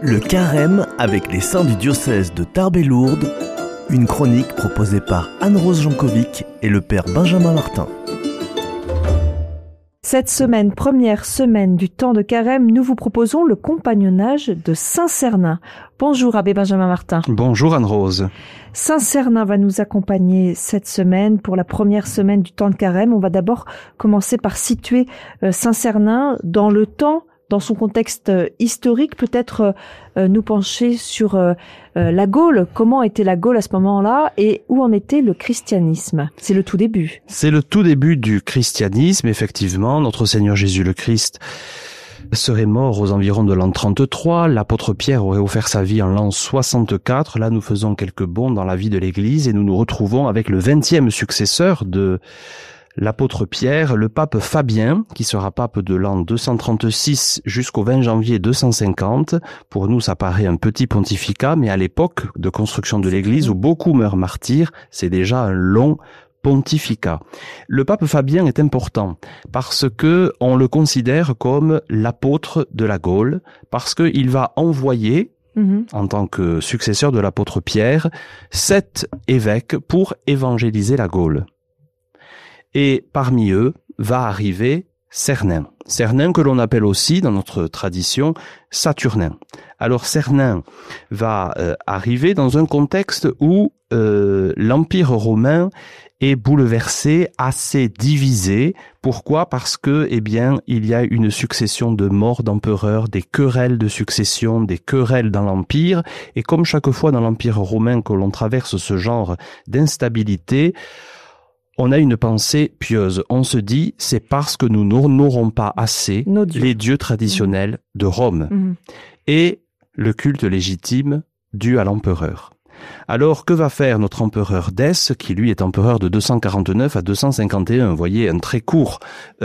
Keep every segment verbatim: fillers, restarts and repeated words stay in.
Le Carême avec les saints du diocèse de Tarbes et Lourdes, une chronique proposée par Anne-Rose Jankovic et le père Benjamin Martin. Cette semaine, première semaine du temps de Carême, nous vous proposons le compagnonnage de Saint Cernin. Bonjour Abbé Benjamin Martin. Bonjour Anne-Rose. Saint Cernin va nous accompagner cette semaine pour la première semaine du temps de Carême. On va d'abord commencer par situer euh, Saint Cernin dans le temps, dans son contexte euh, historique, peut-être euh, nous pencher sur euh, euh, la Gaule. Comment était la Gaule à ce moment-là et où en était le christianisme? C'est le tout début. C'est le tout début du christianisme, effectivement. Notre Seigneur Jésus le Christ serait mort aux environs de l'an trente-trois. L'apôtre Pierre aurait offert sa vie en l'an soixante-quatre. Là, nous faisons quelques bonds dans la vie de l'Église et nous nous retrouvons avec le vingtième successeur de l'apôtre Pierre, le pape Fabien, qui sera pape de l'an deux cent trente-six jusqu'au vingt janvier deux cent cinquante. Pour nous, ça paraît un petit pontificat, mais à l'époque de construction de l'Église, où beaucoup meurent martyrs, c'est déjà un long pontificat. Le pape Fabien est important parce que on le considère comme l'apôtre de la Gaule, parce qu'il va envoyer, mmh. en tant que successeur de l'apôtre Pierre, sept évêques pour évangéliser la Gaule. Et parmi eux va arriver Cernin. Cernin que l'on appelle aussi, dans notre tradition, Saturnin. Alors Cernin va euh, arriver dans un contexte où euh, l'Empire romain est bouleversé, assez divisé. Pourquoi ? Parce que, eh bien, il y a une succession de morts d'empereurs, des querelles de succession, des querelles dans l'Empire. Et comme chaque fois dans l'Empire romain que l'on traverse ce genre d'instabilité, on a une pensée pieuse. On se dit, c'est parce que nous n'honorons pas assez dieux. les dieux traditionnels mmh. de Rome mmh. et le culte légitime dû à l'empereur. Alors, que va faire notre empereur Dèce, qui lui est empereur de deux cent quarante-neuf à deux cent cinquante et un? Vous voyez, un très court,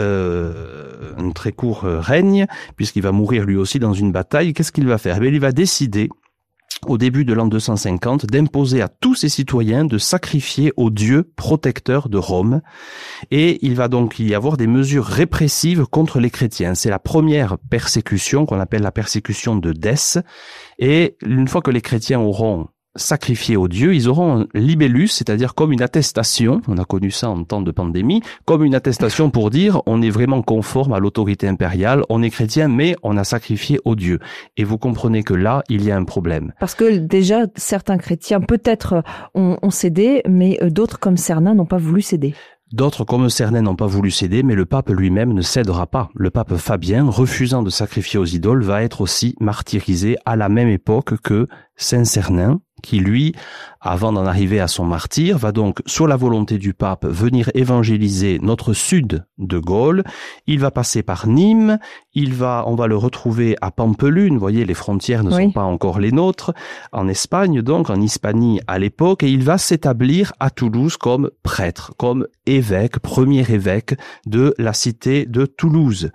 euh, un très court règne, puisqu'il va mourir lui aussi dans une bataille. Qu'est-ce qu'il va faire? Eh bien, il va décider, au début de l'an deux cent cinquante, d'imposer à tous ses citoyens de sacrifier au dieu protecteur de Rome. Et il va donc y avoir des mesures répressives contre les chrétiens. C'est la première persécution qu'on appelle la persécution de Dèce. Et une fois que les chrétiens auront sacrifiés aux dieux, ils auront un libellus, c'est-à-dire comme une attestation, on a connu ça en temps de pandémie, comme une attestation pour dire on est vraiment conforme à l'autorité impériale, on est chrétien, mais on a sacrifié aux dieux. Et vous comprenez que là, il y a un problème. Parce que déjà, certains chrétiens peut-être ont, ont cédé, mais d'autres comme Cernin n'ont pas voulu céder. D'autres, comme Cernin, n'ont pas voulu céder, mais le pape lui-même ne cédera pas. Le pape Fabien, refusant de sacrifier aux idoles, va être aussi martyrisé à la même époque que Saint Cernin, qui lui, avant d'en arriver à son martyre, va donc, sur la volonté du pape, venir évangéliser notre sud de Gaule. Il va passer par Nîmes, il va, on va le retrouver à Pampelune, vous voyez, les frontières ne oui. sont pas encore les nôtres, en Espagne donc, en Hispanie à l'époque, et il va s'établir à Toulouse comme prêtre, comme évêque, premier évêque de la cité de Toulouse.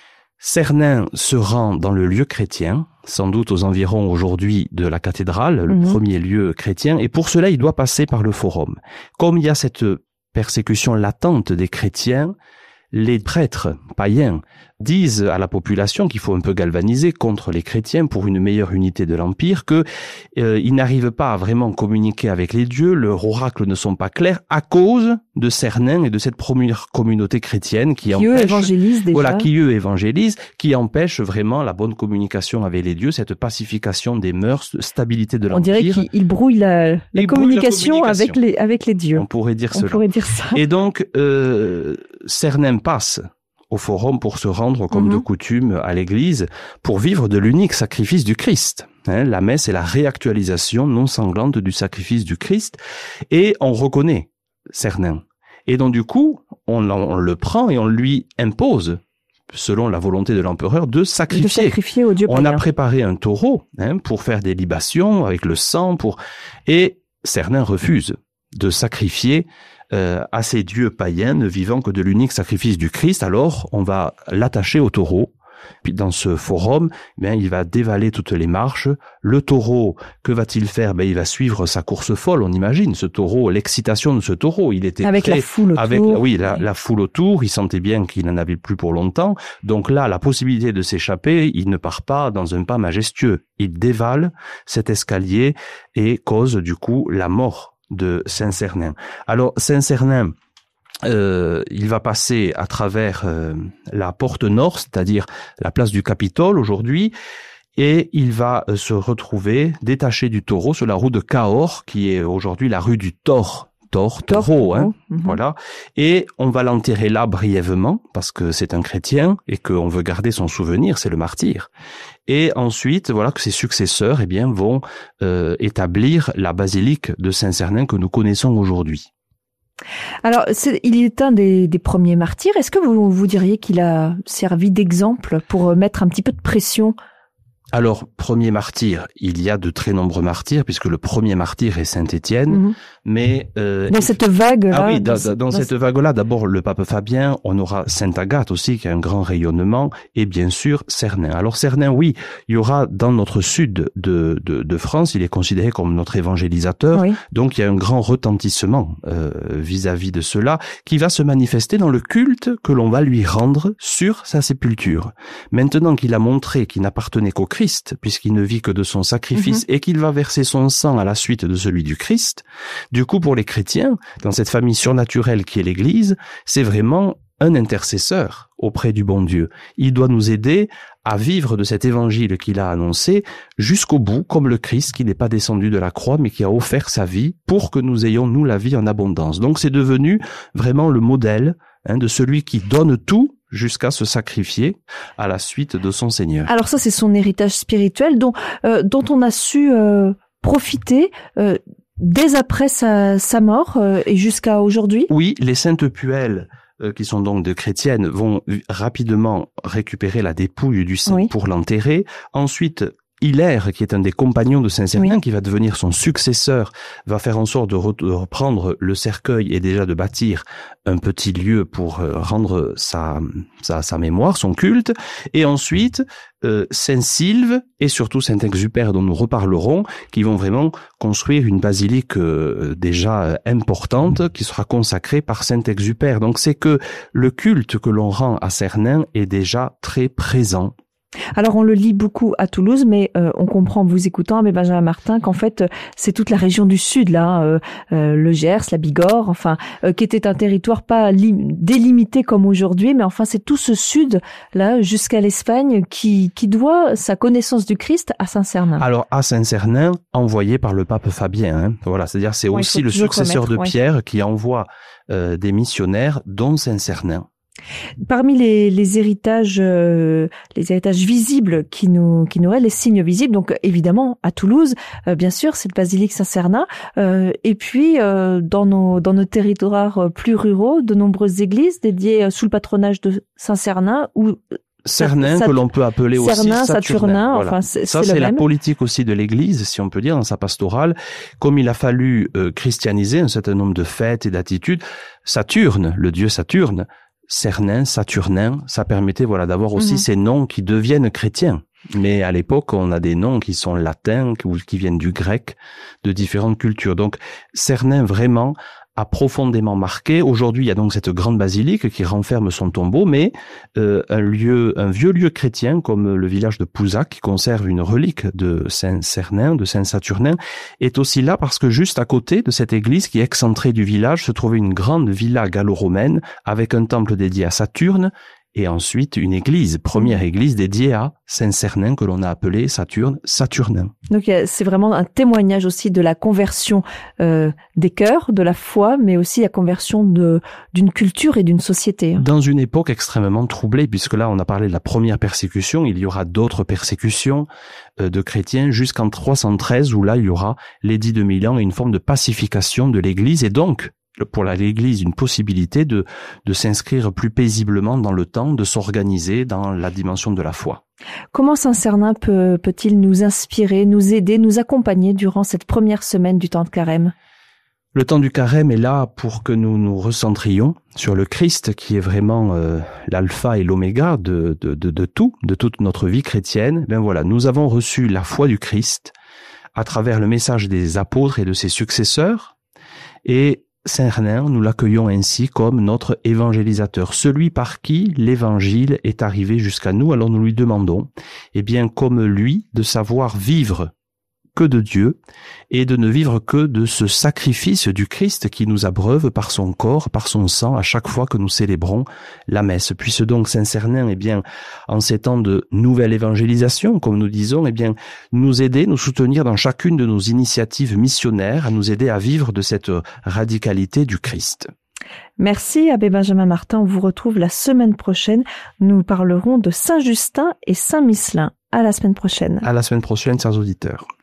Cernin se rend dans le lieu chrétien, sans doute aux environs aujourd'hui de la cathédrale, le mmh. premier lieu chrétien, et pour cela il doit passer par le forum. Comme il y a cette persécution latente des chrétiens, les prêtres païens disent à la population qu'il faut un peu galvaniser contre les chrétiens pour une meilleure unité de l'Empire, que euh, ils n'arrivent pas à vraiment communiquer avec les dieux, leurs oracles ne sont pas clairs à cause de Cernin et de cette première communauté chrétienne qui, qui empêche, eux évangélisent déjà. Voilà, qui eux évangélisent, qui empêche vraiment la bonne communication avec les dieux, cette pacification des mœurs, stabilité de l'Empire. On dirait qu'il brouille la, la, il communication, brouille la communication avec les avec les dieux. On pourrait dire On cela. pourrait dire ça. Et donc euh, Cernin passe au forum pour se rendre, comme mmh. de coutume, à l'église, pour vivre de l'unique sacrifice du Christ. Hein, la messe est la réactualisation non sanglante du sacrifice du Christ, et on reconnaît Cernin. Et donc du coup, on, on le prend et on lui impose, selon la volonté de l'empereur, de sacrifier. De sacrifier au Dieu on païen. A préparé un taureau hein, pour faire des libations avec le sang, pour et Cernin refuse de sacrifier Euh, à ces dieux païens ne vivant que de l'unique sacrifice du Christ. Alors on va l'attacher au taureau Puis dans ce forum, eh bien, il va dévaler toutes les marches. Le taureau, que va-t-il faire? Ben, il va suivre sa course folle, on imagine. Ce taureau, l'excitation de ce taureau, il était avec prêt, la foule autour. Avec, oui, la, la foule autour. Il sentait bien qu'il n'en avait plus pour longtemps. Donc là, la possibilité de s'échapper, il ne part pas dans un pas majestueux. Il dévale cet escalier et cause du coup la mort de Saint-Cernin. Alors Saint-Cernin, euh, il va passer à travers euh, la porte nord, c'est-à-dire la place du Capitole aujourd'hui, et il va euh, se retrouver détaché du taureau sur la rue de Cahors, qui est aujourd'hui la rue du Thor. Thor, taureau, hein, mm-hmm. Voilà. Et on va l'enterrer là brièvement, parce que c'est un chrétien et qu'on veut garder son souvenir, c'est le martyr. Et ensuite, voilà que ses successeurs, eh bien, vont euh, établir la basilique de Saint-Cernin que nous connaissons aujourd'hui. Alors, c'est, il est un des, des premiers martyrs. Est-ce que vous, vous diriez qu'il a servi d'exemple pour mettre un petit peu de pression? Alors, premier martyr, il y a de très nombreux martyrs, puisque le premier martyr est Saint-Étienne, mmh. mais... Euh, dans cette vague-là... Ah oui, dans, dans, dans cette vague-là, d'abord le pape Fabien, on aura Sainte-Agathe aussi, qui a un grand rayonnement, et bien sûr Cernin. Alors Cernin, oui, il y aura dans notre sud de, de, de France, il est considéré comme notre évangélisateur, oui. Donc il y a un grand retentissement euh, vis-à-vis de cela, qui va se manifester dans le culte que l'on va lui rendre sur sa sépulture. Maintenant qu'il a montré qu'il n'appartenait qu'au Christ, puisqu'il ne vit que de son sacrifice mmh. et qu'il va verser son sang à la suite de celui du Christ. Du coup, pour les chrétiens, dans cette famille surnaturelle qui est l'Église, c'est vraiment un intercesseur auprès du bon Dieu. Il doit nous aider à vivre de cet évangile qu'il a annoncé jusqu'au bout, comme le Christ qui n'est pas descendu de la croix, mais qui a offert sa vie pour que nous ayons, nous, la vie en abondance. Donc c'est devenu vraiment le modèle hein, de celui qui donne tout jusqu'à se sacrifier à la suite de son Seigneur. Alors ça, c'est son héritage spirituel dont, euh, dont on a su euh, profiter euh, dès après sa, sa mort euh, et jusqu'à aujourd'hui. Oui, les saintes puelles, euh, qui sont donc de chrétiennes, vont rapidement récupérer la dépouille du saint oui. pour l'enterrer. Ensuite, Hilaire, qui est un des compagnons de Saint-Cernin, oui. qui va devenir son successeur, va faire en sorte de, re- de reprendre le cercueil et déjà de bâtir un petit lieu pour euh, rendre sa, sa, sa mémoire, son culte. Et ensuite, euh, Saint-Sylve et surtout Saint-Exupère, dont nous reparlerons, qui vont vraiment construire une basilique euh, déjà euh, importante, qui sera consacrée par Saint-Exupère. Donc c'est que le culte que l'on rend à Cernin est déjà très présent. Alors on le lit beaucoup à Toulouse, mais euh, on comprend en vous écoutant, mais Benjamin Martin, qu'en fait c'est toute la région du sud là, euh, euh, le Gers, la Bigorre, enfin, euh, qui était un territoire pas lim- délimité comme aujourd'hui, mais enfin c'est tout ce sud là jusqu'à l'Espagne qui qui doit sa connaissance du Christ à Saint-Cernin. Alors à Saint-Cernin, envoyé par le pape Fabien, hein. Voilà, c'est-à-dire c'est ouais, aussi le successeur remettre, de ouais. Pierre qui envoie euh, des missionnaires, dont Saint-Cernin. Parmi les, les héritages, euh, les héritages visibles qui nous, qui nous est les signes visibles. Donc évidemment à Toulouse, euh, bien sûr, cette basilique Saint-Cernin. Euh, et puis euh, dans nos, dans nos territoires plus ruraux, de nombreuses églises dédiées sous le patronage de Saint-Cernin ou Cernin, Sat- que l'on peut appeler Cernin, aussi Saturnin. Saturnin, voilà. enfin, c'est, ça, c'est, c'est la même. politique aussi de l'Église, si on peut dire, dans sa pastorale. Comme il a fallu euh, christianiser un certain nombre de fêtes et d'attitudes, Saturne, le dieu Saturne, Cernin, Saturnin, ça permettait voilà d'avoir aussi mmh. ces noms qui deviennent chrétiens. Mais à l'époque, on a des noms qui sont latins ou qui viennent du grec, de différentes cultures. Donc, Cernin vraiment a profondément marqué. Aujourd'hui, il y a donc cette grande basilique qui renferme son tombeau, mais euh, un lieu, un vieux lieu chrétien comme le village de Pouzac, qui conserve une relique de Saint-Cernin, de Saint-Saturnin, est aussi là parce que juste à côté de cette église qui est excentrée du village se trouvait une grande villa gallo-romaine avec un temple dédié à Saturne et ensuite une église, première église dédiée à Saint-Cernin que l'on a appelé Saturne, Saturnin. Donc c'est vraiment un témoignage aussi de la conversion euh, des cœurs, de la foi, mais aussi la conversion de d'une culture et d'une société. Dans une époque extrêmement troublée, puisque là on a parlé de la première persécution, il y aura d'autres persécutions euh, de chrétiens jusqu'en trois cent treize où là il y aura l'édit de Milan et une forme de pacification de l'Église et donc pour l'Église une possibilité de, de s'inscrire plus paisiblement dans le temps, de s'organiser dans la dimension de la foi. Comment Saint-Cernin peut, peut-il nous inspirer, nous aider, nous accompagner durant cette première semaine du temps de carême ? Le temps du carême est là pour que nous nous recentrions sur le Christ qui est vraiment euh, l'alpha et l'oméga de, de, de, de tout, de toute notre vie chrétienne. Ben voilà, nous avons reçu la foi du Christ à travers le message des apôtres et de ses successeurs. Et Saint Hernin, nous l'accueillons ainsi comme notre évangélisateur, celui par qui l'évangile est arrivé jusqu'à nous. Alors nous lui demandons, eh bien comme lui, de savoir vivre que de Dieu et de ne vivre que de ce sacrifice du Christ qui nous abreuve par son corps, par son sang à chaque fois que nous célébrons la messe. Puisse donc Saint Cernin, eh bien, en ces temps de nouvelle évangélisation, comme nous disons, eh bien, nous aider, nous soutenir dans chacune de nos initiatives missionnaires, à nous aider à vivre de cette radicalité du Christ. Merci Abbé Benjamin Martin, on vous retrouve la semaine prochaine. Nous parlerons de Saint Justin et Saint Misselin. À la semaine prochaine. À la semaine prochaine, chers auditeurs.